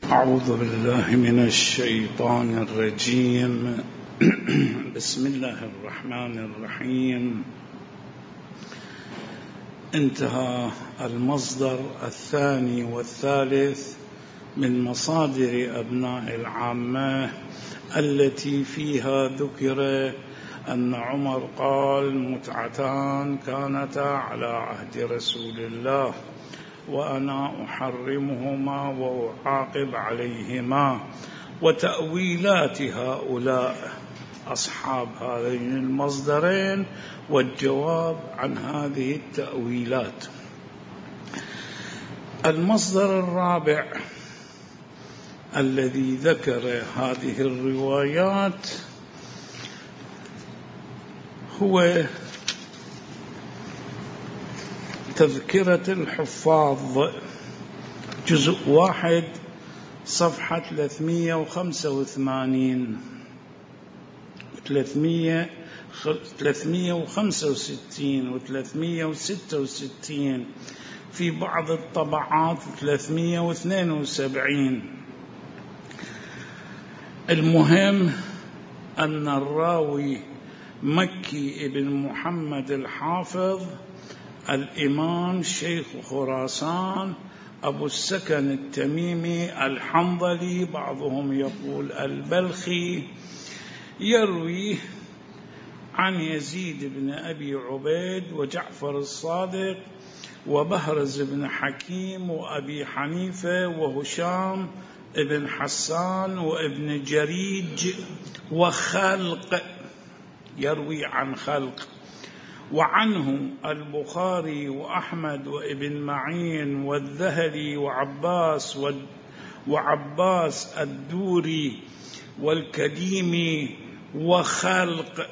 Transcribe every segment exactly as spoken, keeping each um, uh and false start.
أعوذ بالله من الشيطان الرجيم. بسم الله الرحمن الرحيم. انتهى المصدر الثاني والثالث من مصادر أبناء العامة التي فيها ذكر أن عمر قال: متعتان كانتا على عهد رسول الله وأنا أحرمهما وأعاقب عليهما، وتأويلات هؤلاء أصحاب هذين المصدرين والجواب عن هذه التأويلات. المصدر الرابع الذي ذكر هذه الروايات هو تذكرة الحفاظ، جزء واحد صفحة ثلاثمئة وخمسة وثمانين ثلاثمئة وخمسة وستين وثلاثمئة وستة وستين، في بعض الطبعات ثلاثمئة واثنين وسبعين. المهم أن الراوي مكي ابن محمد الحافظ الإمام شيخ خراسان أبو السكن التميمي الحنظلي، بعضهم يقول البلخي، يروي عن يزيد بن أبي عبيد وجعفر الصادق وبهرز بن حكيم وأبي حنيفة وهشام ابن حسان وابن جريج وخلق، يروي عن خلق، وعنه البخاري وأحمد وابن معين والذهلي وعباس وعباس الدوري والكديمي وخلق،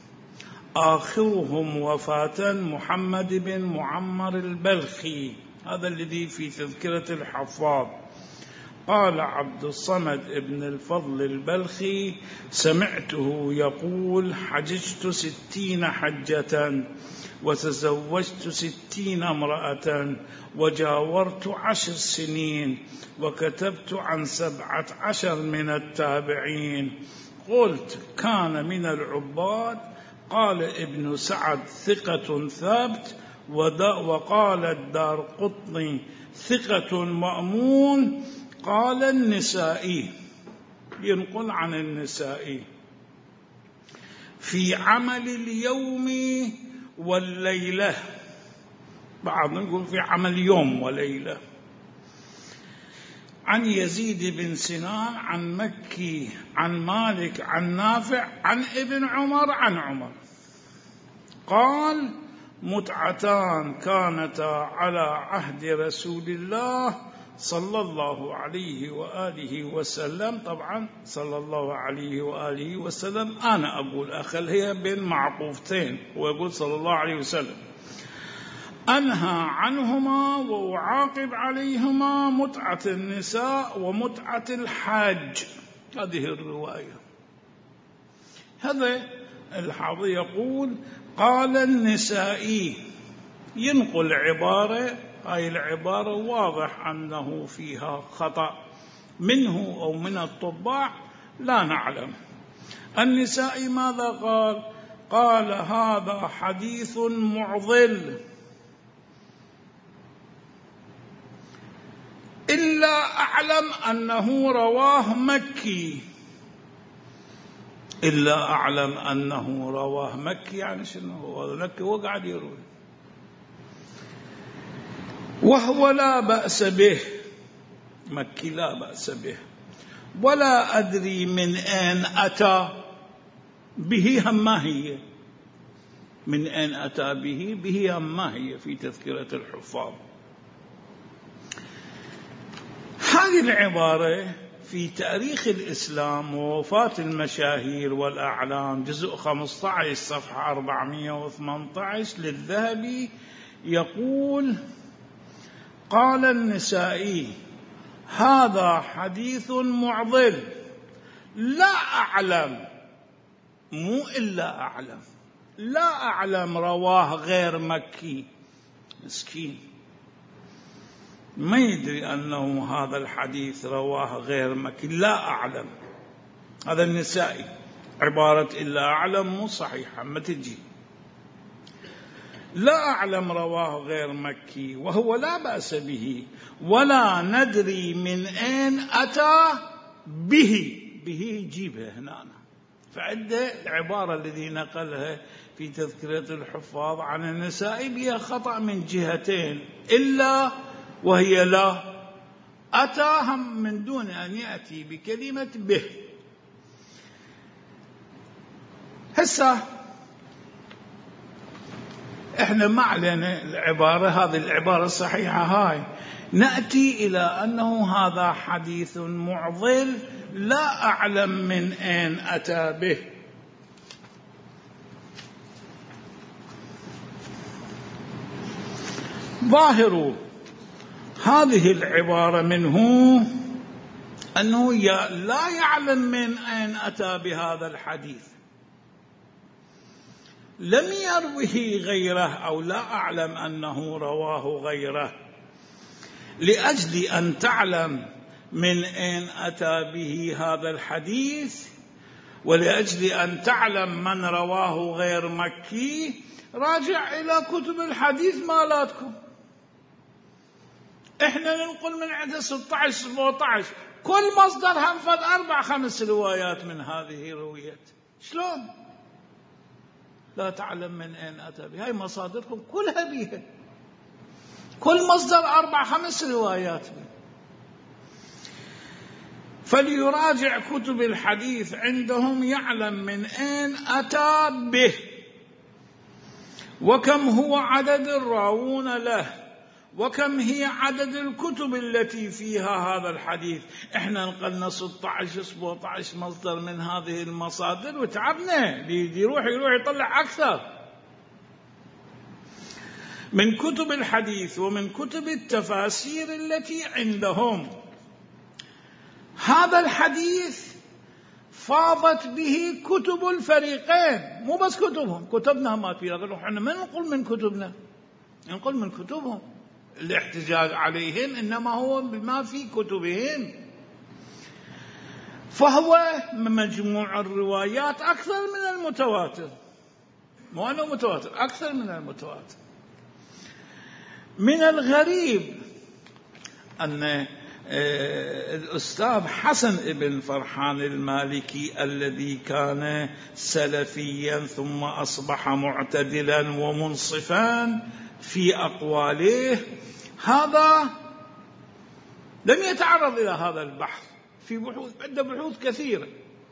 آخرهم وفاة محمد بن معمر البلخي، هذا الذي في تذكرة الحفاظ. قال عبد الصمد ابن الفضل البلخي: سمعته يقول: حججت ستين حجة وتزوجت ستين امرأة وجاورت عشر سنين وكتبت عن سبعة عشر من التابعين. قلت: كان من العباد؟ قال ابن سعد: ثقة ثابت. وقال الدار قطني: ثقة مأمون. قال النسائي، ينقل عن النسائي: في عمل اليوم والليلة، بعض نقول في عمل يوم وليلة. عن يزيد بن سنان عن مكي عن مالك عن نافع عن ابن عمر عن عمر قال: متعتان كانتا على عهد رسول الله صلى الله عليه وآله وسلم. طبعا صلى الله عليه وآله وسلم، أنا أقول أخل هي بين معقوفتين، ويقول صلى الله عليه وسلم: أنهى عنهما وأعاقب عليهما متعة النساء ومتعة الحاج. هذه الرواية. هذا الحافظ يقول: قال النسائي، ينقل عبارة، هاي العبارة واضح أنه فيها خطأ منه أو من الطباع، لا نعلم. النسائي ماذا قال؟ قال: هذا حديث معضل، إلا أعلم أنه رواه مكي. إلا أعلم أنه رواه مكي، يعني شنو هو مكي؟ هو قاعد يروي، وهو لا بأس به، مكي لا بأس به، ولا أدري من أين أتى به، هم ما هي من أين أتى به، به هم ما هي في تذكرة الحفاظ. هذه العبارة في تاريخ الإسلام ووفاة المشاهير والأعلام، جزء خمسة عشر صفحة أربعمئة وثمانية عشر للذهبي، يقول: قال النسائي: هذا حديث معضل، لا أعلم، مو إلا أعلم، لا أعلم رواه غير مكي. مسكين، ما يدري أنه هذا الحديث رواه غير مكي، لا أعلم. هذا النسائي عبارة إلا أعلم مو صحيحة، ما تجي. لا أعلم رواه غير مكي، وهو لا بأس به، ولا ندري من أين أتى به. به يجيبها هنا، فعده العبارة الذي نقلها في تذكرة الحفاظ عن النسائي بها خطأ من جهتين، إلا وهي لا، أتاهم من دون أن يأتي بكلمة به. هسه احنا ما علينا العبارة هذه، العبارة الصحيحة هاي، نأتي إلى أنه هذا حديث معضل لا أعلم من أين أتى به. ظاهر هذه العبارة منه أنه لا يعلم من أين أتى بهذا الحديث، لم يروه غيره، أو لا أعلم أنه رواه غيره. لأجل أن تعلم من أين أتى به هذا الحديث، ولأجل أن تعلم من رواه غير مكي، راجع إلى كتب الحديث مالاتكم. إحنا ننقل من عدد ستة عشر سبعة عشر، كل مصدر هنفذ أربع خمس روايات من هذه الروايات. شلون لا تعلم من أين أتى بها؟ هاي مصادركم كلها بيها، كل مصدر أربع خمس روايات بها. فليراجع كتب الحديث عندهم يعلم من أين أتى به، وكم هو عدد الراوون له، وكم هي عدد الكتب التي فيها هذا الحديث. احنا نقلنا ستة عشر سبعة عشر مصدر من هذه المصادر وتعبنا، اللي يروح يروح يطلع أكثر من كتب الحديث ومن كتب التفاسير التي عندهم. هذا الحديث فاضت به كتب الفريقين، مو بس كتبهم، كتبنا ما فيها، احنا ما ننقل من كتبنا، ننقل من كتبهم. الاحتجاج عليهم إنما هو بما في كتبهم. فهو مجموع الروايات أكثر من المتواتر، مو أنه متواتر، أكثر من المتواتر. من الغريب أن الأستاذ حسن ابن فرحان المالكي الذي كان سلفيا ثم أصبح معتدلا ومنصفا في أقواله، هذا لم يتعرض إلى هذا البحث في بحوث، عنده بحوث كثيرة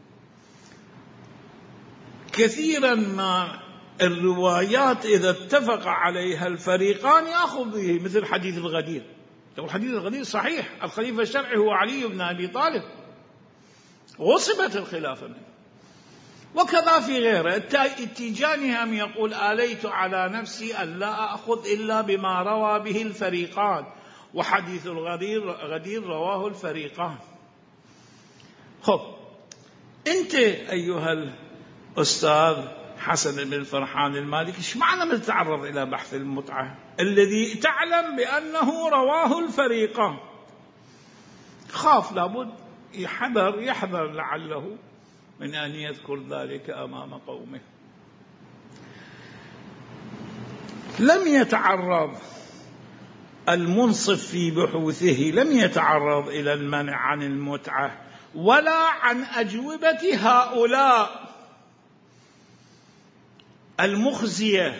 كثيرا ما الروايات إذا اتفق عليها الفريقان يأخذ به، مثل حديث الغدير. الحديث الغدير صحيح، الخليفة الشرعي هو علي بن أبي طالب، غصبت الخلافة منه. وكذا في غيره. التيجاني هم يقول آليت على نفسي أن لا أخذ إلا بما روى به الفريقان، وحديث الغدير غدير رواه الفريقان. خب أنت أيها الأستاذ حسن بن فرحان المالكي، ايش معنى من تتعرض إلى بحث المتعة الذي تعلم بأنه رواه الفريقان؟ خاف، لابد يحذر يحذر لعله من أن يذكر ذلك أمام قومه. لم يتعرض المنصف في بحوثه، لم يتعرض إلى المنع عن المتعة ولا عن أجوبة هؤلاء المخزية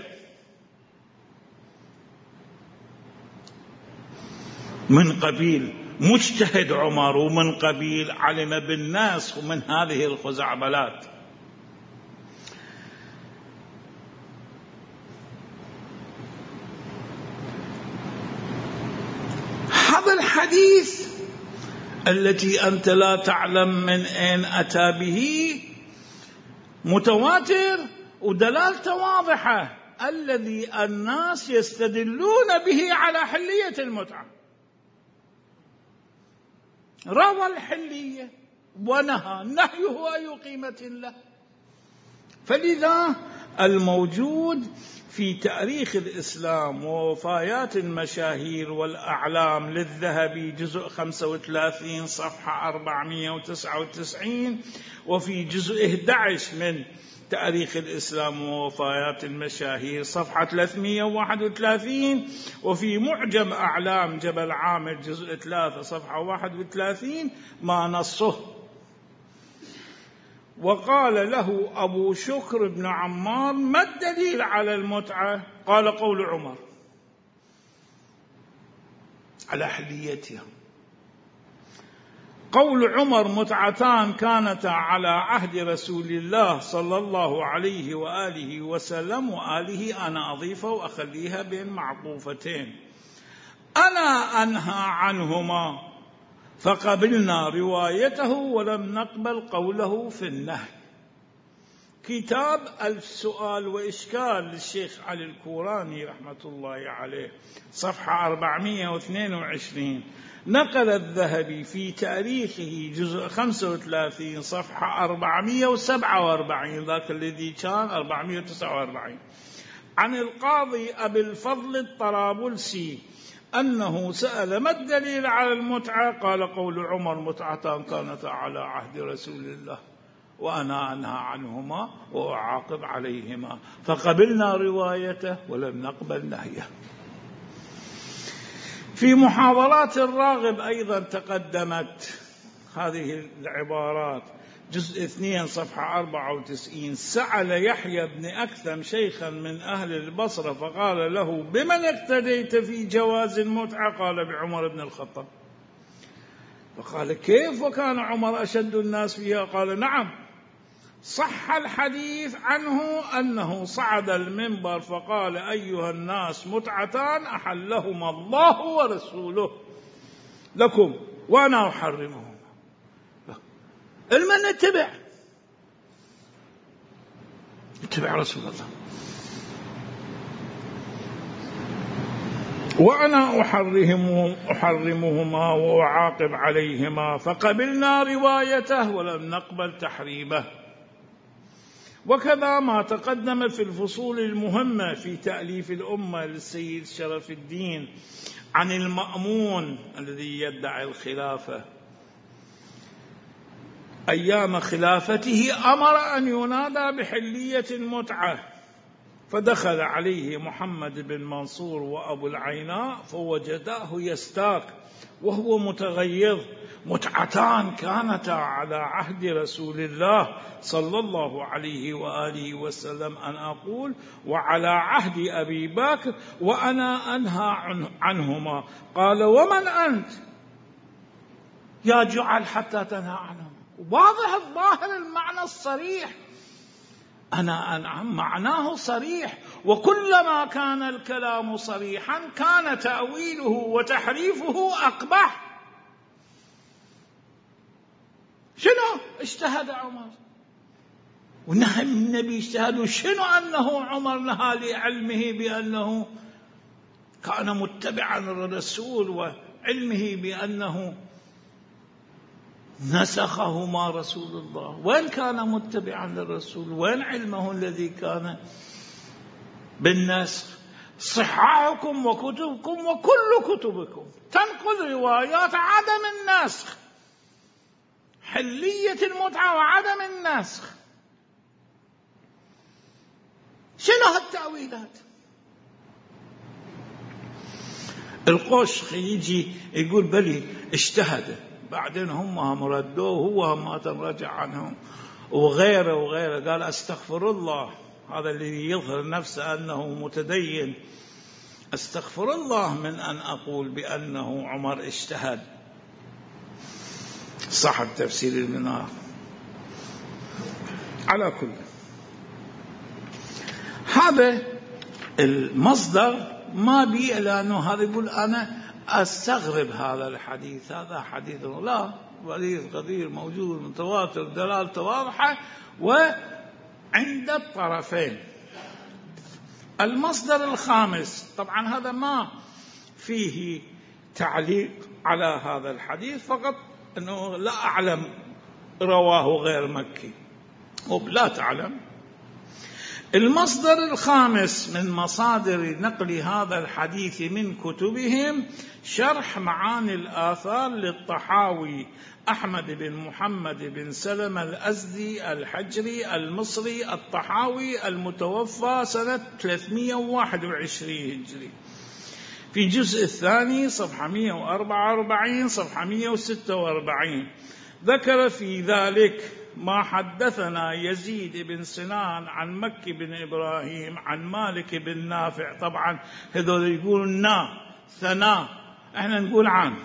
من قبيل مجتهد عمر، ومن قبيل علم بالناس، ومن هذه الخزعبلات. هذا الحديث التي أنت لا تعلم من أين أتى به متواتر ودلالته واضحة، الذي الناس يستدلون به على حلية المتعة، روى الحلية ونهى، نهيه أي قيمة له. فلذا الموجود في تاريخ الإسلام ووفايات المشاهير والأعلام للذهبي جزء خمسة وثلاثين صفحة أربعمئة وتسعة وتسعين، وفي جزء أحد عشر من تاريخ الإسلام ووفايات المشاهير صفحة ثلاثمئة وواحد وثلاثين، وفي معجم أعلام جبل عامر جزء ثلاثة صفحة واحد وثلاثين ما نصه. وقال له أبو شكر بن عمار: ما الدليل على المتعة؟ قال: قول عمر على حليتها. قول عمر: متعتان كانتا على عهد رسول الله صلى الله عليه وآله وسلم، وآله أنا أضيفه وأخليها بين معطوفتين، أنا أنهى عنهما، فقبلنا روايته ولم نقبل قوله في النهي. كتاب ألف سؤال وإشكال للشيخ علي الكوراني رحمة الله عليه صفحة أربعمئة واثنين وعشرين، نقل الذهبي في تاريخه جزء خمسة وثلاثين صفحة أربعمئة وسبعة وأربعين، ذاك الذي كان أربعمئة وتسعة وأربعين، عن القاضي أبي الفضل الطرابلسي أنه سأل: ما الدليل على المتعة؟ قال: قول عمر: متعتان كانتا على عهد رسول الله وأنا أنهى عنهما وأعاقب عليهما، فقبلنا روايته ولم نقبل نهيه. في محاضرات الراغب أيضا تقدمت هذه العبارات، جزء اثنين صفحة أربعة وتسعين: سأل يحيى بن أكثم شيخا من أهل البصرة فقال له: بمن اقتديت في جواز المتعة؟ قال: بعمر بن الخطاب. فقال: كيف وكان عمر أشد الناس فيها؟ قال: نعم، صح الحديث عنه أنه صعد المنبر فقال: أيها الناس، متعتان أحلهما الله ورسوله لكم وأنا أحرمهما، المن نتبع اتبع رسول الله، وأنا أحرمهم أحرمهما وأعاقب عليهما، فقبلنا روايته ولم نقبل تحريمه. وكذا ما تقدم في الفصول المهمة في تأليف الأمة للسيد شرف الدين عن المأمون الذي يدعي الخلافة. أيام خلافته أمر أن ينادى بحلية المتعة، فدخل عليه محمد بن منصور وأبو العيناء فوجداه يستاك وهو متغيظ: متعتان كانتا على عهد رسول الله صلى الله عليه وآله وسلم أن أقول، وعلى عهد أبي بكر وأنا أنهى عنهما. قال: ومن أنت يا جعل حتى تنهى عنهما؟ واضح الظاهر المعنى الصريح، أنا أنعم معناه صريح، وكلما كان الكلام صريحا كان تأويله وتحريفه أقبح. شنو اجتهد عمر ونهى النبي اجتهد؟ شنو أنه عمر نهى لعلمه بأنه كان متبعا للرسول وعلمه بأنه نسخهما رسول الله؟ وين كان متبعا للرسول؟ وين علمه الذي كان بالنسخ؟ صحاحكم وكتبكم وكل كتبكم تنقل روايات عدم النسخ، حلية المتعة وعدم النسخ. شنو هالتأويلات؟ القشخ يجي يقول بلي اجتهد، بعدين هم هم ردوه، هو هم رجع عنهم، وغيره وغيره قال استغفر الله. هذا الذي يظهر نفسه أنه متدين، استغفر الله من أن أقول بأنه عمر اجتهد. صاحب تفسير المنار. على كل هذا المصدر ما بي لأنه هذا يقول أنا أستغرب هذا الحديث، هذا حديث لا، حديث قدير موجود متواتر دلالته واضحة وعند الطرفين. المصدر الخامس طبعا هذا ما فيه تعليق على هذا الحديث، فقط أنه لا أعلم رواه غير مكي، ولا تعلم المصدر الخامس من مصادر نقل هذا الحديث من كتبهم شرح معاني الآثار للطحاوي أحمد بن محمد بن سلمة الأزدي الحجري المصري الطحاوي المتوفى سنة ثلاثمئة وواحد وعشرين هجري، في الجزء الثاني صفحة مئة وأربعة وأربعين صفحة مئة وستة وأربعين. ذكر في ذلك ما حدثنا يزيد بن سنان عن مكي بن إبراهيم عن مالك بن نافع. طبعا هذول يقولون نا ثنا، احنا نقول عن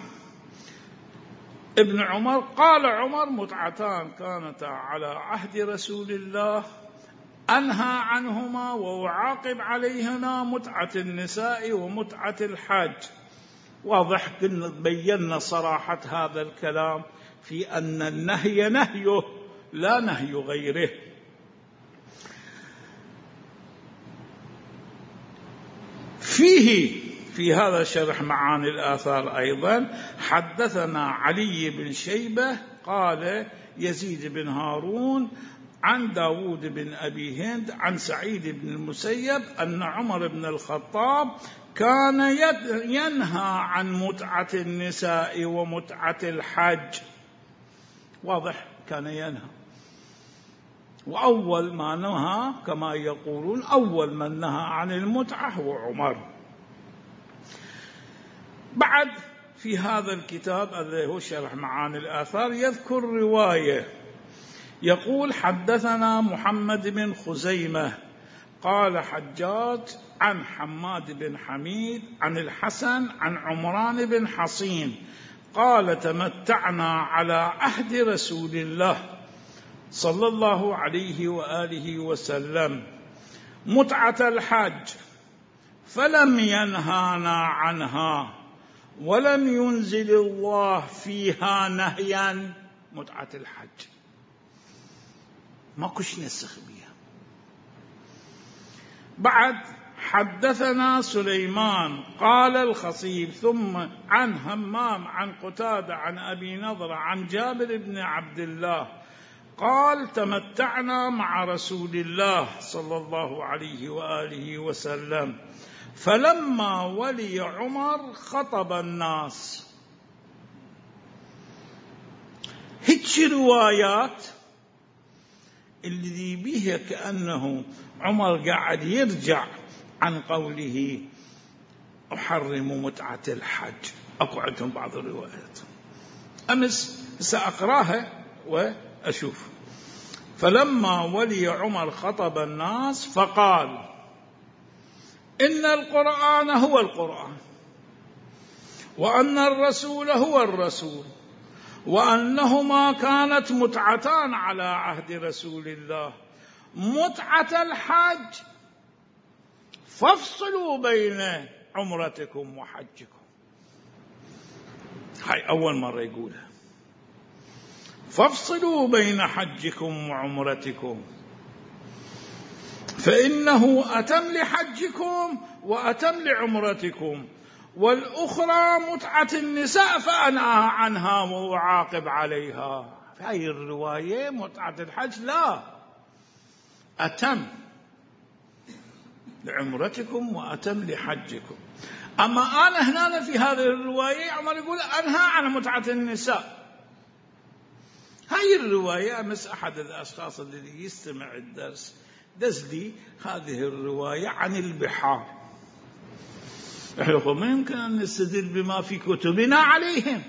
ابن عمر. قال عمر: متعتان كانتا على عهد رسول الله أنهى عنهما وأعاقب عليهما، متعة النساء ومتعة الحاج. واضح، كنا بينا صراحة هذا الكلام في أن النهي نهيه لا نهي غيره. فيه في هذا شرح معاني الآثار أيضا حدثنا علي بن شيبة قال يزيد بن هارون عن داود بن أبي هند عن سعيد بن المسيب أن عمر بن الخطاب كان ينهى عن متعة النساء ومتعة الحج. واضح، كان ينهى. وأول ما نهى كما يقولون أول من نهى عن المتعة هو عمر. بعد في هذا الكتاب الذي هو شرح معاني الآثار يذكر رواية، يقول: حدثنا محمد بن خزيمة قال حجاج عن حماد بن حميد عن الحسن عن عمران بن حصين قال: تمتعنا على عهد رسول الله صلى الله عليه وآله وسلم متعة الحج، فلم ينهانا عنها ولم ينزل الله فيها نهيا. متعة الحج ما كش نسخ بها. بعد حدثنا سليمان قال الخصيب ثم عن همام عن قتادة عن أبي نضر عن جابر بن عبد الله قال: تمتعنا مع رسول الله صلى الله عليه وآله وسلم، فلما ولي عمر خطب الناس. هيك روايات اللي بيها كأنه عمر قاعد يرجع عن قوله أحرم متعة الحج. أكو عندهم بعض الروايات أمس سأقراها وأشوف. فلما ولي عمر خطب الناس فقال: إن القرآن هو القرآن، وأن الرسول هو الرسول، وأنهما كانت متعتان على عهد رسول الله، متعة الحج، فافصلوا بين عمرتكم وحجكم. هاي أول مرة يقولها، فافصلوا بين حجكم وعمرتكم، فإنه أتم لحجكم وأتم لعمرتكم، والأخرى متعة النساء فأنهى عنها وأعاقب عليها. في هذه الرواية متعة الحج لا، أتم لعمرتكم وأتم لحجكم. أما أنا هنا في هذه الرواية عمر يقول أنهى عن متعة النساء. هاي الرواية أمس أحد الأشخاص الذي يستمع الدرس دز لي هذه الرواية عن البحار. إحنا ما يمكن أن نستدل بما في كتبنا عليهم.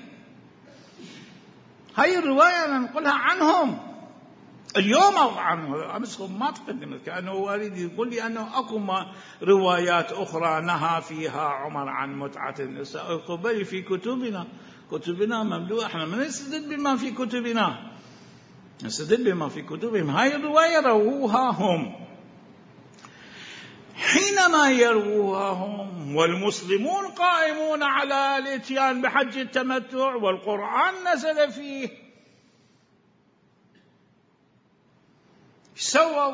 هاي الرواية ننقلها عنهم اليوم أو عنهم أمس ما تقدمت، كأنه وارد يقول لي أنه أكو روايات أخرى نهى فيها عمر عن متعة النساء. قبل في كتبنا، كتبنا مملوءة، احنا ما نستدل بما في كتبنا، نستدل بما في كتبهم. هاي الرواية رووها هم. حينما يرووها هم والمسلمون قائمون على الاتيان بحج التمتع والقرآن نزل فيه، سووا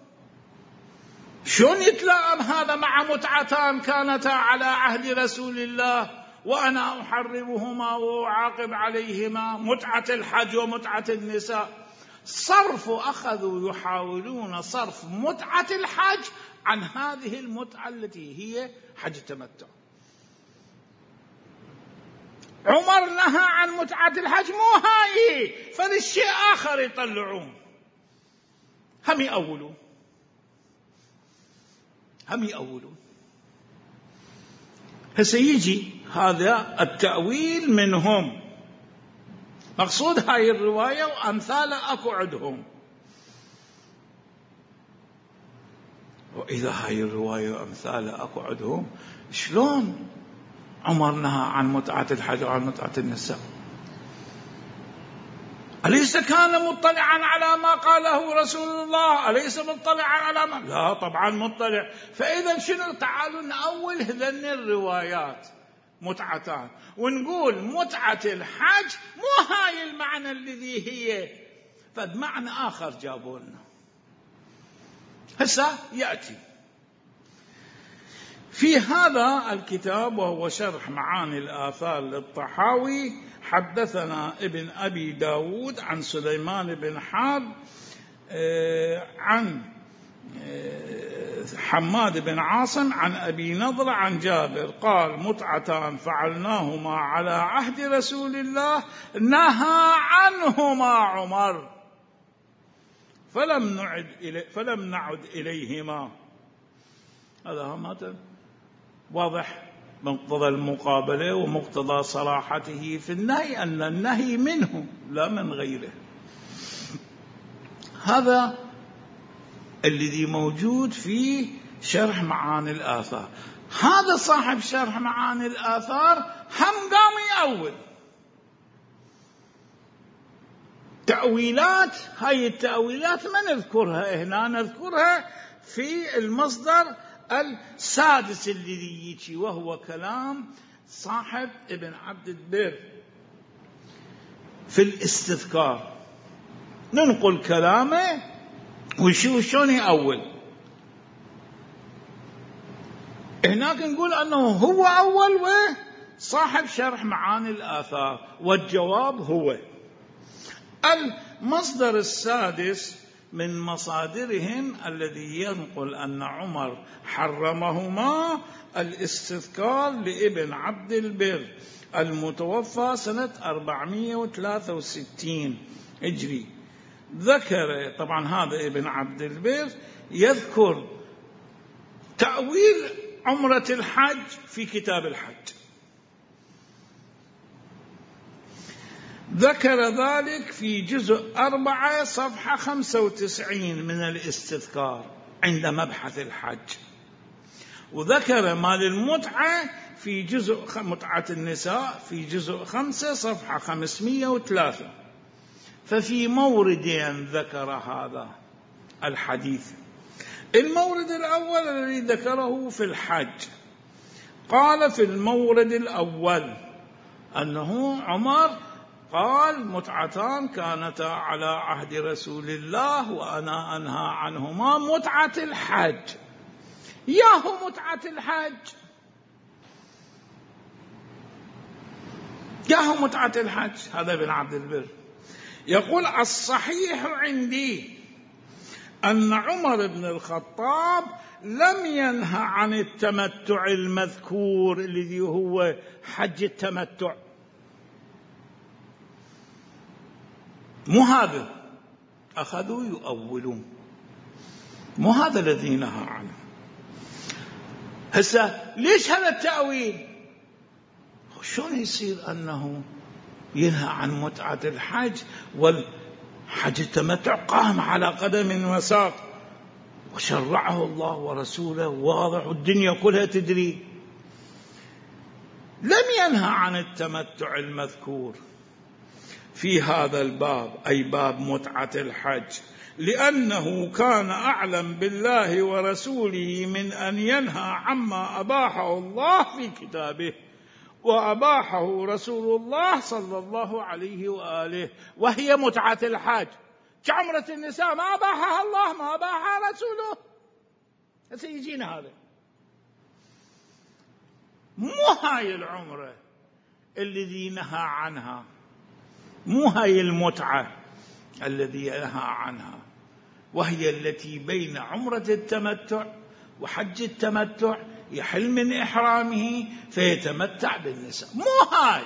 شلون يتلائم هذا مع متعتان كانتا على عهد رسول الله وأنا أحرمهما وأعاقب عليهما، متعة الحج ومتعة النساء؟ صرف أخذوا يحاولون صرف متعة الحج عن هذه المتعة التي هي حج التمتع. عمر نهى عن متعة الحج، مو هاي، فللشيء آخر يطلعون، هم يأولون هم يأولون فسيجي هذا التأويل منهم. مقصود هاي الرواية وأمثال أكو عندهم. وإذا هاي الرواية وأمثال أكو عندهم، شلون عمر نهى عن متعة الحج وعن متعة النساء؟ أليس كان مطلعا على ما قاله رسول الله؟ أليس مطلعا على ما؟ لا طبعا مطلع. فإذا شنو؟ تعالوا نأول هذن الروايات متعتان ونقول متعة الحج مو هاي المعنى الذي هي، فبمعنى آخر جابوا لنا. هسه يأتي في هذا الكتاب وهو شرح معاني الآثار للطحاوي، حدثنا ابن أبي داود عن سليمان بن حرب عن حماد بن عاصم عن أبي نضر عن جابر قال: متعتان فعلناهما على عهد رسول الله نهى عنهما عمر فلم نعد إلي فلم نعد إليهما. هذا هم واضح مقتضى المقابلة ومقتضى صراحته في النهي، أن النهي منه لا من غيره. هذا الذي موجود في شرح معاني الآثار. هذا صاحب شرح معاني الآثار هم قام يأول تأويلات. هاي التأويلات ما نذكرها هنا، نذكرها في المصدر السادس الذي يجي، وهو كلام صاحب ابن عبد البر في الاستذكار. ننقل كلامه وشو شلون يأول. هناك نقول أنه هو أول وصاحب شرح معاني الآثار، والجواب هو المصدر السادس من مصادرهم الذي ينقل أن عمر حرمهما الاستذكار لابن عبد البر المتوفى سنة أربعمائة وثلاثة وستين هجري. ذكر طبعا هذا ابن عبد البر يذكر تأويل عمرة الحج في كتاب الحج، ذكر ذلك في جزء أربعة صفحة خمسة وتسعين من الاستذكار عند مبحث الحج، وذكر مال المتعة في جزء متعة النساء في جزء خمسة صفحة خمسمائة وثلاثة. ففي موردين ذكر هذا الحديث. المورد الأول الذي ذكره في الحج، قال في المورد الأول أنه عمر قال: متعتان كانتا على عهد رسول الله وأنا أنهى عنهما متعة الحج. ياهو متعة الحج، ياهو متعة الحج. هذا ابن عبد البر يقول: الصحيح عندي أن عمر بن الخطاب لم ينهى عن التمتع المذكور الذي هو حج التمتع، مو هذا. أخذوا يؤولون، مو هذا الذي نهى عنه. هسه ليش هذا التأويل؟ شلون يصير أنه ينهى عن متعة الحج والحج التمتع قام على قدم وساق وشرعه الله ورسوله واضح والدنيا كلها تدري؟ لم ينهى عن التمتع المذكور في هذا الباب، أي باب متعة الحج، لأنه كان أعلم بالله ورسوله من أن ينهى عما أباحه الله في كتابه وأباحه رسول الله صلى الله عليه وآله، وهي متعة الحج. كعمرة النساء ما أباحها الله، ما أباحها رسوله. سيجينا هذا، مو هاي العمرة الذي نهى عنها، مو هاي المتعة الذي نهى عنها، وهي التي بين عمرة التمتع وحج التمتع، يحل من إحرامه فيتمتع بالنساء. مو هاي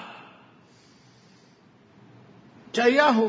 جاياه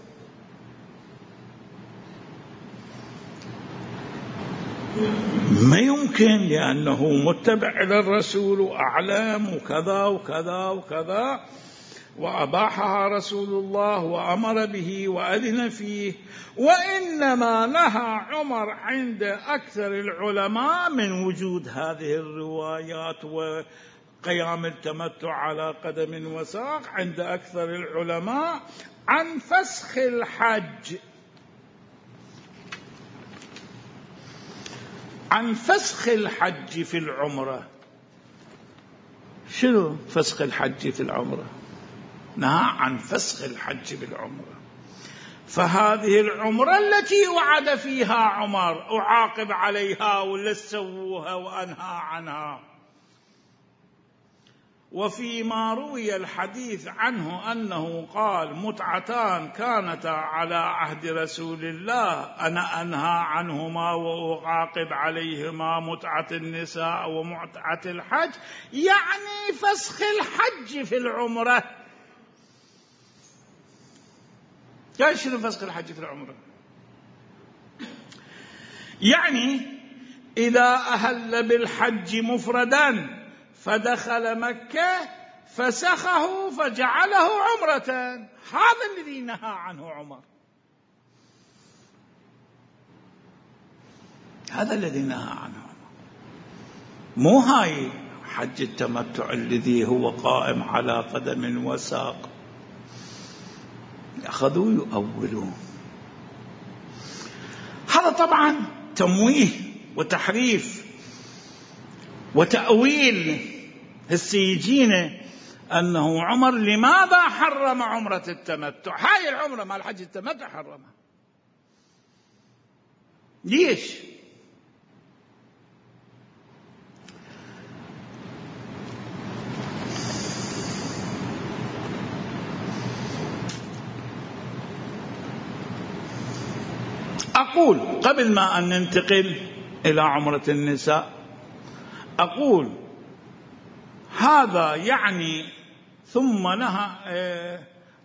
ما يمكن، لأنه متبع إلى الرسول وأعلم وكذا وكذا وكذا، وأباحها رسول الله وأمر به وأذن فيه. وإنما نهى عمر عند أكثر العلماء من وجود هذه الروايات وقيام التمتع على قدم وساق، عند أكثر العلماء عن فسخ الحج، عن فسخ الحج في العمرة. شنو فسخ الحج في العمرة؟ نهى عن فسخ الحج بالعمرة. فهذه العمرة التي وعد فيها عمر أعاقب عليها ولا سووها وأنهى عنها. وفيما روي الحديث عنه أنه قال: متعتان كانتا على عهد رسول الله أنا أنهى عنهما وأعاقب عليهما، متعة النساء ومتعة الحج، يعني فسخ الحج في العمرة. يعني شنو فسخ الحج في العمرة؟ يعني إذا أهل بالحج مفردا فدخل مكة فسخه فجعله عمرة، هذا الذي نهى عنه عمر، هذا الذي نهى عنه عمر. مو هاي حج التمتع الذي هو قائم على قدم وساق. أخذوا يؤولون. هذا طبعا تمويه وتحريف وتأويل. هسه يجينا أنه عمر لماذا حرم عمرة التمتع؟ هاي العمرة مال حج التمتع حرمها. ليش؟ أقول قبل ما أن ننتقل إلى عمرة النساء، أقول هذا يعني ثم نهى اه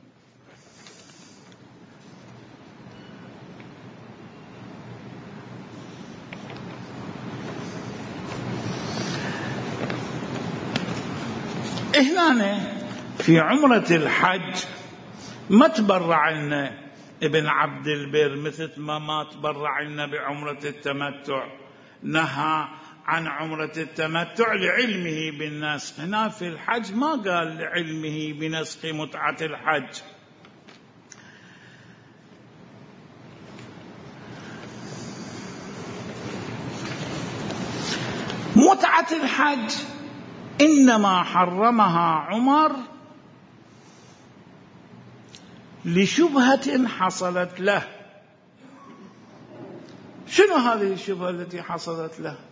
هنا في عمرة الحج ما تبرع لنا ابن عبد البر مثل ما ما تبرع لنا بعمرة التمتع. نهى عن عمرة التمتع لعلمه بالنسخ. هنا في الحج ما قال لعلمه بنسخ متعة الحج. متعة الحج إنما حرمها عمر لشبهة حصلت له. شنو هذه الشبهة التي حصلت له؟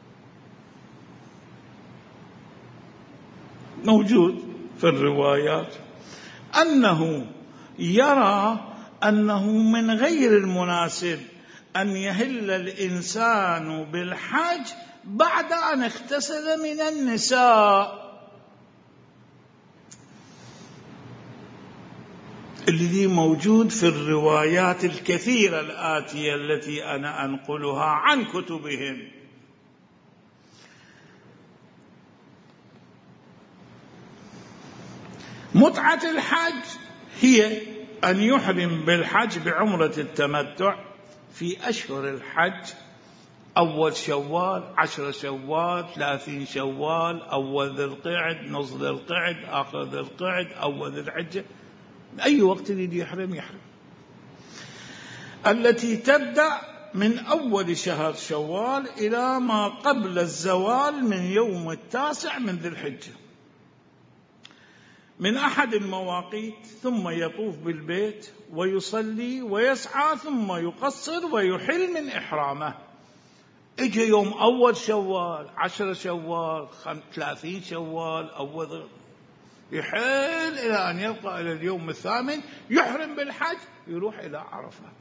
موجود في الروايات أنه يرى أنه من غير المناسب أن يهل الإنسان بالحج بعد أن اغتسل من النساء، الذي موجود في الروايات الكثيرة الآتية التي أنا أنقلها عن كتبهم. متعة الحج هي أن يحرم بالحج بعمرة التمتع في أشهر الحج: أول شوال، عشر شوال، ثلاثين شوال، أول ذي القعد، نص ذي القعد، آخر ذي القعد، أول ذي الحجة. أي وقت يريد يحرم يحرم، التي تبدأ من أول شهر شوال إلى ما قبل الزوال من يوم التاسع من ذي الحجة من أحد المواقيت، ثم يطوف بالبيت ويصلي ويسعى ثم يقصر ويحل من إحرامه. اجى يوم أول شوال، عشر شوال، ثلاثين شوال، أول يحل إلى أن يبقى إلى اليوم الثامن يحرم بالحج، يروح إلى عرفات.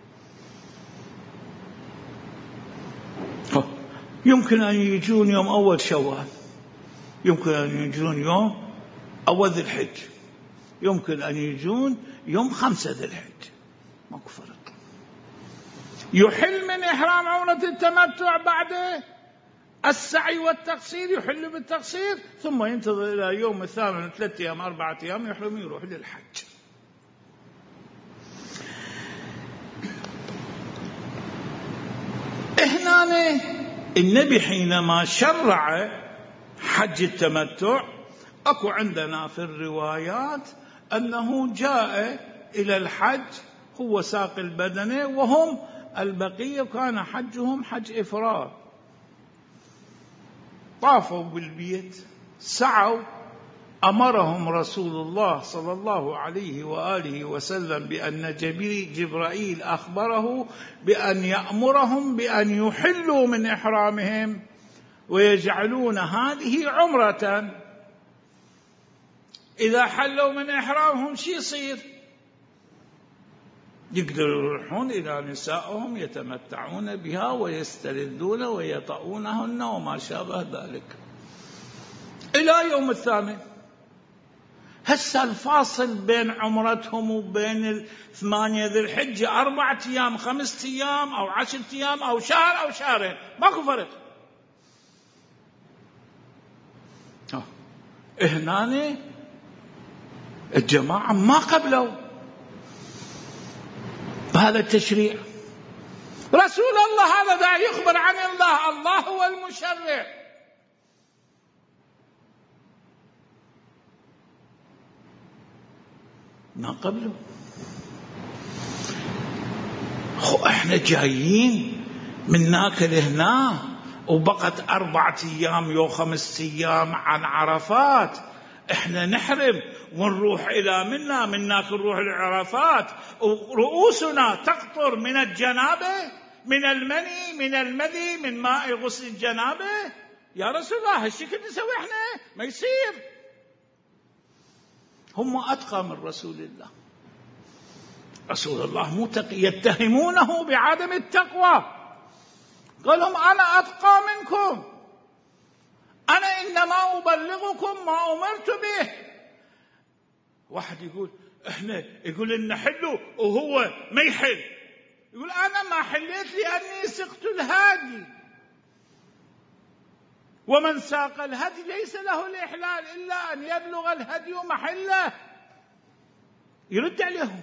يمكن أن يجون يوم أول شوال، يمكن أن يجون يوم أول ذي الحج، يمكن أن يجون يوم خمسة ذي الحج، ماكو فرق. يحل من إحرام عمرة التمتع بعد السعي والتقصير، يحل بالتقصير ثم ينتظر إلى يوم الثامن ثلاثة أيام أربعة أيام يحرم يروح للحج. هنا النبي حينما شرع حج التمتع أكو عندنا في الروايات أنه جاء إلى الحج هو ساق البدنة وهم البقية كان حجهم حج إفراد، طافوا بالبيت سعوا، أمرهم رسول الله صلى الله عليه وآله وسلم بأن جبرائيل أخبره بأن يأمرهم بأن يحلوا من إحرامهم ويجعلون هذه عمرة. إذا حلوا من إحرامهم شي يصير؟ يقدروا يروحون إلى نسائهم يتمتعون بها ويستلذون ويطؤونهن وما شابه ذلك إلى يوم الثامن. هسه الفاصل بين عمرتهم وبين الثمانية ذي الحجة أربعة أيام خمسة أيام أو عشرة أيام أو شهر أو شهرين، ماكو فرق. هنا الجماعة ما قبلوا بهذا التشريع. رسول الله هذا دا يخبر عن الله، الله هو المشرع. ما قبله. خو احنا جايين من ناكل هنا وبقت أربعة أيام يو خمس أيام عن عرفات، احنا نحرم ونروح إلى منا من ناكل نروح لعرفات ورؤوسنا تقطر من الجنابة، من المني، من المذي، من ماء غسل الجنابة. يا رسول الله هالشكل نسوي احنا؟ ما يصير. هم أتقى من رسول الله. رسول الله متقي، يتهمونه بعدم التقوى. قال لهم أنا أتقى منكم، أنا إنما أبلغكم ما أمرت به. واحد يقول إحنا يقول إن حلوا وهو ما يحل، يقول أنا ما حليت لأني سقت الهادي، ومن ساق الهدي ليس له الإحلال إلا أن يبلغ الهدي محله. يرد عليهم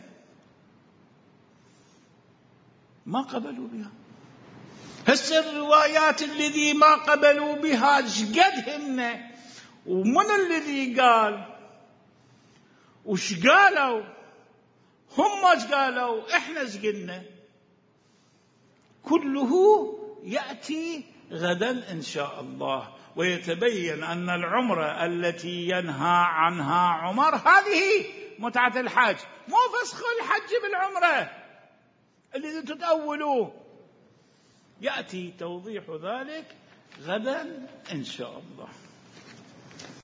ما قبلوا بها. هسه الروايات الذي ما قبلوا بها شقدهن، ومن الذي قال وش قالوا؟ هم ايش قالوا؟ احنا ايش قلنا؟ كله يأتي غدا إن شاء الله، ويتبين أن العمرة التي ينهى عنها عمر هذه متعة الحج، مو فسخ الحج بالعمرة الذي تتأولوه. يأتي توضيح ذلك غدا إن شاء الله.